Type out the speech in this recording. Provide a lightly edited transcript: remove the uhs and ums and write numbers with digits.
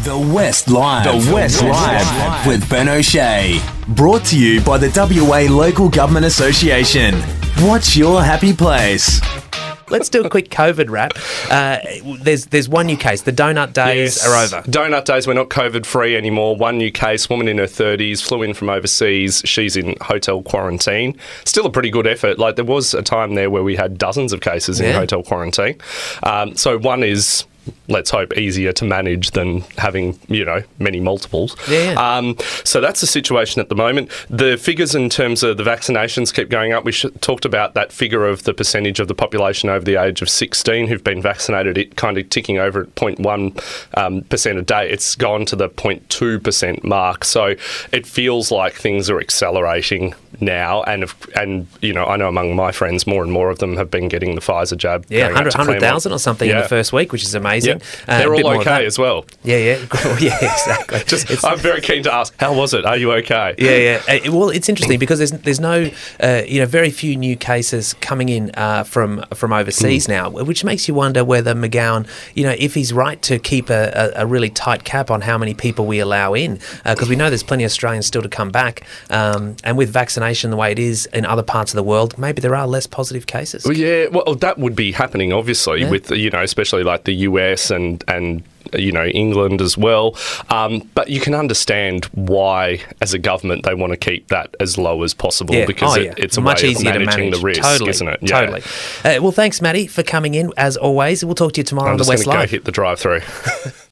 The West Live. The West Live with Ben O'Shea. Brought to you by the WA Local Government Association. What's your happy place? Let's do a quick COVID wrap. There's one new case. The donut days are over. Donut days, we're not COVID-free anymore. One new case, woman in her 30s, flew in from overseas. She's in hotel quarantine. Still a pretty good effort. Like, there was a time there where we had dozens of cases in hotel quarantine. So one is, let's hope, easier to manage than having, many multiples. So that's the situation at the moment. The figures in terms of the vaccinations keep going up. We talked about that figure of the percentage of the population over the age of 16 who've been vaccinated, it kind of ticking over at 0.1% a day. It's gone to the 0.2% mark. So it feels like things are accelerating now. And I know among my friends, more and more of them have been getting the Pfizer jab. 100,000 or something in the first week, which is amazing. They're all okay as well. Yeah, exactly. I'm very keen to ask, how was it? Are you okay? Well, it's interesting because there's no, very few new cases coming in from overseas now, which makes you wonder whether McGowan, if he's right to keep a really tight cap on how many people we allow in, because we know there's plenty of Australians still to come back, and with vaccination the way it is in other parts of the world, maybe there are less positive cases. Well, that would be happening, obviously, with, especially like the US and England as well. But you can understand why, as a government, they want to keep that as low as possible because it's a much way easier of managing to manage. the risk, Totally, isn't it? Totally. Well, thanks, Matty, for coming in, as always. We'll talk to you tomorrow on the West Live. I'm just going to go hit the drive-through.